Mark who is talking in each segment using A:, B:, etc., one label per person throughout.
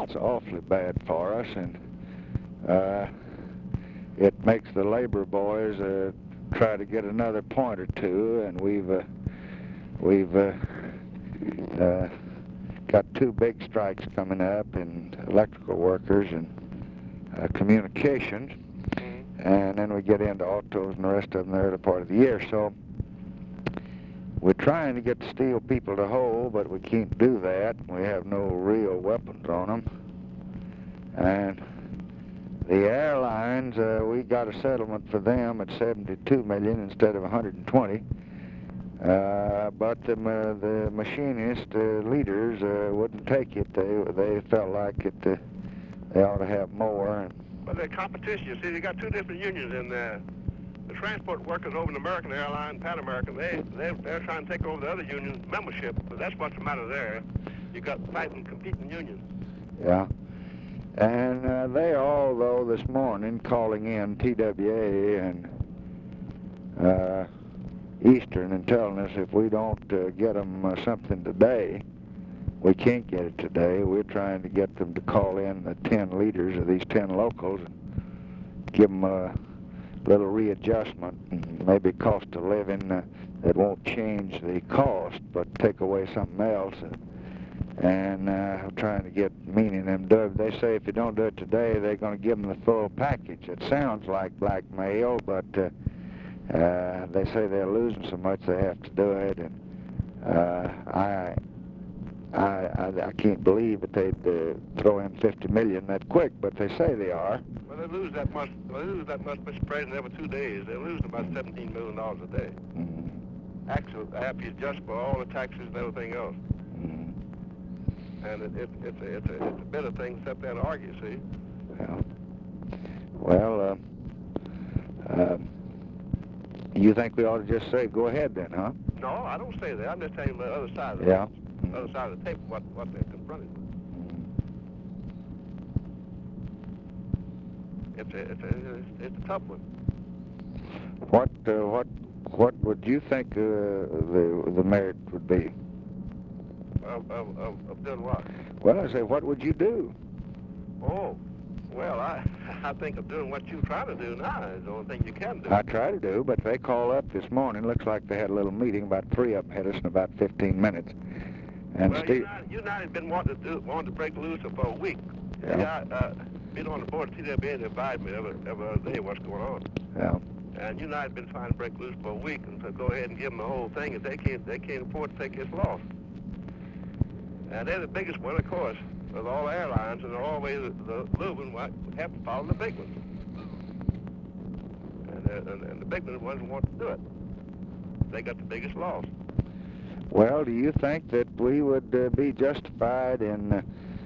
A: that's awfully bad for us, and it makes the labor boys try to get another point or two, and we've got two big strikes coming up in electrical workers and communications, and then we get into autos and the rest of them the early part of the year. So we're trying to get the steel people to hold, but we can't do that. We have no real weapons on them. And the airlines, we got a settlement for them at $72 million instead of $120. But the machinist leaders wouldn't take it. They felt like they ought to have more.
B: But the competition, you see, they got two different unions in there. The transport workers over in American Airlines, Pan American, they're trying to take over the other union's membership. But that's what's the matter there. You got fighting, competing unions.
A: Yeah. And they all, though, this morning calling in TWA and Eastern and telling us if we don't get them something today, we can't get it today. We're trying to get them to call in the 10 leaders of these 10 locals and give them a little readjustment, and maybe cost of living that won't change the cost, but take away something else. And I'm trying to get meaning them do it. They say if you don't do it today, they're going to give them the full package. It sounds like blackmail, but they say they're losing so much they have to do it. And I can't believe that they'd throw in $50 million that quick, but they say they are.
B: Well, they lose that much, Mr. President, every 2 days. They lose about $17 million a day.
A: Mm-hmm.
B: Actually, after you adjust for all the taxes and everything else.
A: Mm-hmm.
B: And it's a better thing to sit there and argue, see?
A: Yeah. Well, you think we ought to just say go ahead then, huh?
B: No, I don't say that. I'm just telling you the other side of
A: yeah.
B: the other side of the table, what they're confronted with. It's a tough one.
A: What would you think the merit would be?
B: Of doing what?
A: Well, I say, what would you do?
B: Oh, well, I think of doing what you're trying to do now is the only thing you can do.
A: I try to do, but they call up this morning. Looks like they had a little meeting. About 3 of them had us in about 15 minutes. And
B: well,
A: Steve,
B: United been wanting to break loose for a week.
A: Yeah.
B: Been on the board of TWA to advise me every other day what's going on.
A: Yeah.
B: And United been trying to break loose for a week, and to go ahead and give them the whole thing, if they can't afford to take this loss. And they're the biggest one, of course, of all airlines, and they're always the little ones have to follow the big ones. And the big ones want to do it. They got the biggest loss.
A: Well, do you think that we would be justified in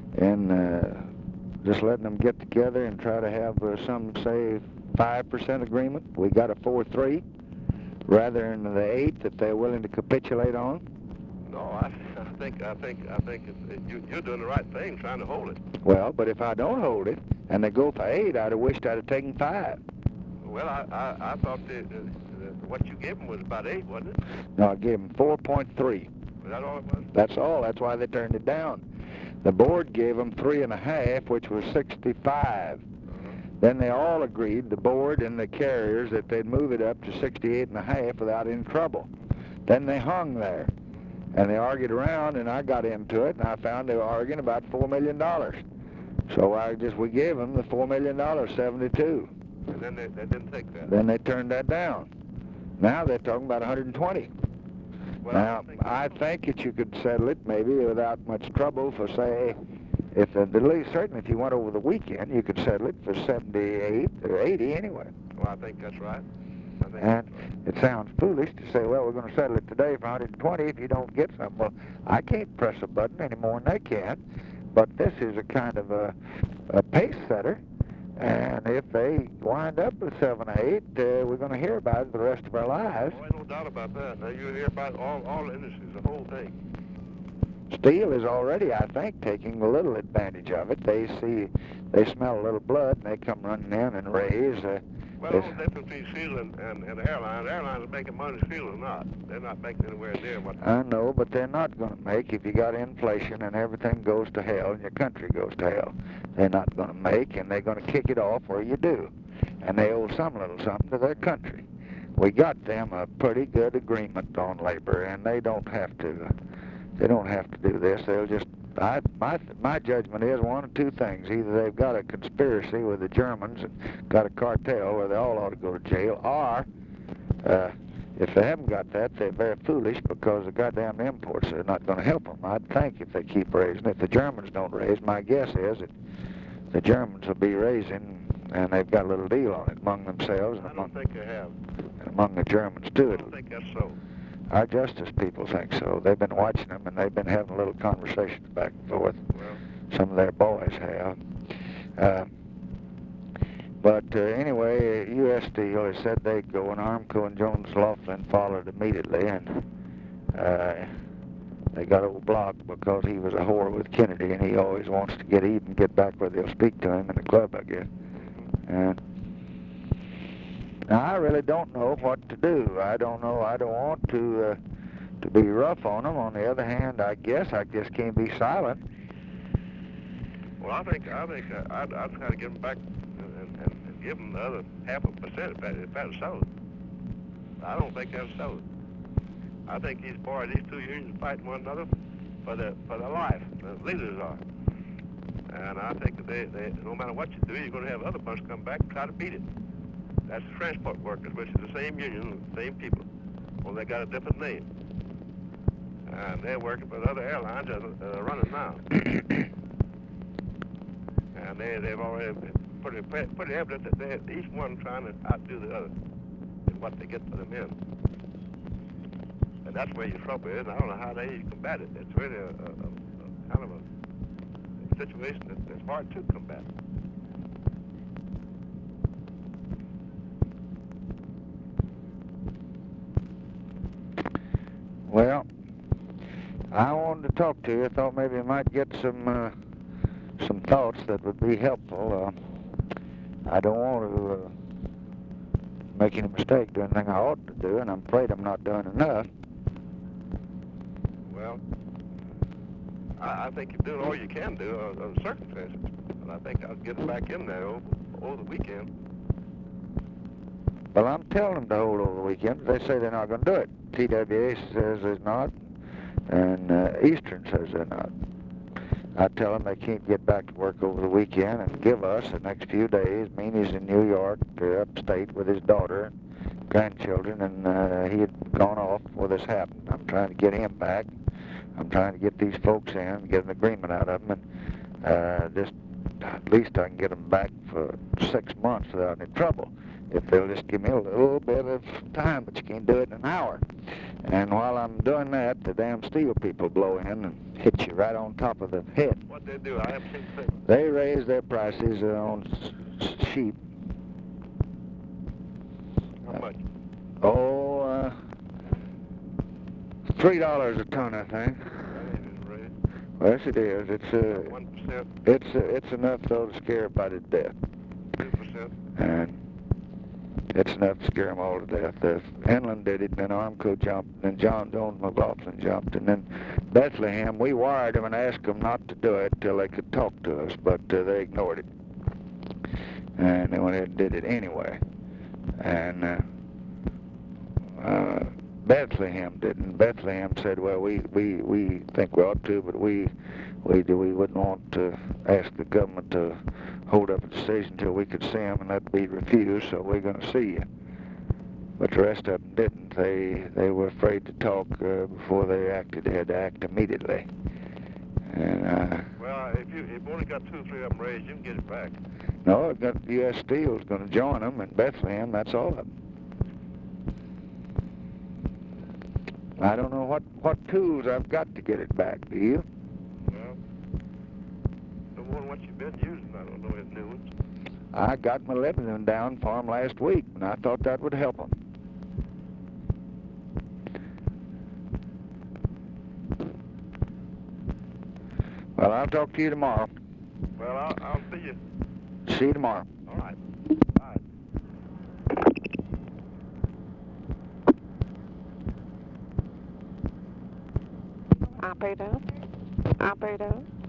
A: just letting them get together and try to have some, say, 5% agreement? We got a 4-3 rather than the 8 that they're willing to capitulate on?
B: No, I think you're doing the right thing, trying to hold it.
A: Well, but if I don't hold it and they go for 8, I'd have wished I'd have taken 5.
B: Well, I thought what you gave them was about 8, wasn't it?
A: No, I gave them 4.3.
B: Was that all it was?
A: That's all. That's why they turned it down. The board gave them 3.5, which was 65. Then they all agreed, the board and the carriers, that they'd move it up to 68.5 without any trouble. Then they hung there. And they argued around, and I got into it, and I found they were arguing about $4 million. So we gave them the $4 million, 72.
B: And then they didn't take that.
A: Then they turned that down. Now they're talking about 120.
B: Well,
A: now, I think that you could settle it maybe without much trouble for, say, if at least certainly if you went over the weekend, you could settle it for 78 or 80 anyway.
B: Well, I think that's right.
A: And it sounds foolish to say, well, we're going to settle it today for 120 if you don't get something. Well, I can't press a button any more than they can, but this is a kind of a pace setter, and if they wind up with 7 or 8, we're going to hear about it the rest of our lives.
B: Oh, no doubt about that. Now, you hear about all the industries, the whole thing.
A: Steel is already, I think, taking a little advantage of it. They smell a little blood, and they come running in and raise.
B: Well, the only difference between Seal and the airlines are making money, Seal or not. They're not making anywhere near what...
A: I know, but they're not going to make, if you got inflation and everything goes to hell and your country goes to hell. They're not going to make, and they're going to kick it off where you do. And they owe some little something to their country. We got them a pretty good agreement on labor, and they don't have to do this. They'll just... My judgment is one of two things. Either they've got a conspiracy with the Germans and got a cartel where they all ought to go to jail, or if they haven't got that, they're very foolish because the goddamn imports are not going to help them. I'd think if they keep raising. If the Germans don't raise, my guess is that the Germans will be raising, and they've got a little deal on it among themselves.
B: I don't think they have.
A: And among the Germans, too.
B: I don't think that's so.
A: Our justice people think so. They've been watching them, and they've been having little conversations back and forth.
B: Well,
A: some of their boys have. But anyway, U.S. Steel has said they'd go, and Armco and Jones Laughlin followed immediately, and they got old Block because he was a whore with Kennedy, and he always wants to get even, get back where they'll speak to him in the club, I guess. Now, I really don't know what to do. I don't know. I don't want to be rough on them. On the other hand, I guess I just can't be silent.
B: Well, I think I'd try to get them back and give them the other 0.5% if that's so. I don't think that's so. I think these two unions fighting one another for their life. The leaders are. And I think that they no matter what you do, you're going to have other bunch come back and try to beat it. That's the transport workers, which is the same union, the same people. Well, they got a different name. And they're working for the other airlines that are running now. And they've already pretty evident that they're each one trying to outdo the other in what they get for the men. And that's where your trouble is. I don't know how they combat it. It's really a kind of a situation that's hard to combat.
A: Well, I wanted to talk to you. I thought maybe I might get some thoughts that would be helpful. I don't want to make any mistake, do anything I ought to do, and I'm afraid I'm not doing enough.
B: Well, I think you're doing all you can do under the circumstances. And I think I'll get back in there over the weekend.
A: Well, I'm telling them to hold over the weekend. They say they're not going to do it. TWA says they're not, and Eastern says they're not. I tell them they can't get back to work over the weekend and give us the next few days. Meany's in New York, upstate, with his daughter and grandchildren, and he had gone off before this happened. I'm trying to get him back. I'm trying to get these folks in and get an agreement out of them, and just at least I can get them back for 6 months without any trouble. If they'll just give me a little bit of time, but you can't do it in an hour. And while I'm doing that, the damn steel people blow in and hit you right on top of the head.
B: What they do, I haven't seen the thing.
A: They raise their prices on sheep.
B: How much?
A: $3 a ton, I think.
B: That ain't raised.
A: Yes, it is. It's
B: 1%.
A: It's enough though to scare everybody to death.
B: 2%.
A: And it's enough to scare them all to death. Inland did it, then Armco jumped, then John Jones McLaughlin jumped, and then Bethlehem, we wired them and asked them not to do it till they could talk to us, but they ignored it. And they went ahead and did it anyway. And Bethlehem didn't. Bethlehem said, well, we think we ought to, but we wouldn't want to ask the government to hold up a decision until we could see them, and that'd be refused, so we're going to see you. But the rest of them didn't. They were afraid to talk before they acted. They had to act immediately. And
B: well, if you've only got 2 or 3 of them raised, you can get it back.
A: no, I've got U.S. Steel's going to join them, and Bethlehem, that's all of them. I don't know what tools I've got to get it back, do you?
B: Well, no more than what you've been using. I don't know any new ones.
A: I got my Lebanon down for them last week, and I thought that would help them. Well, I'll talk to you tomorrow.
B: Well, I'll see you.
A: See you tomorrow.
B: All right. Bye.
C: Operator. Operator.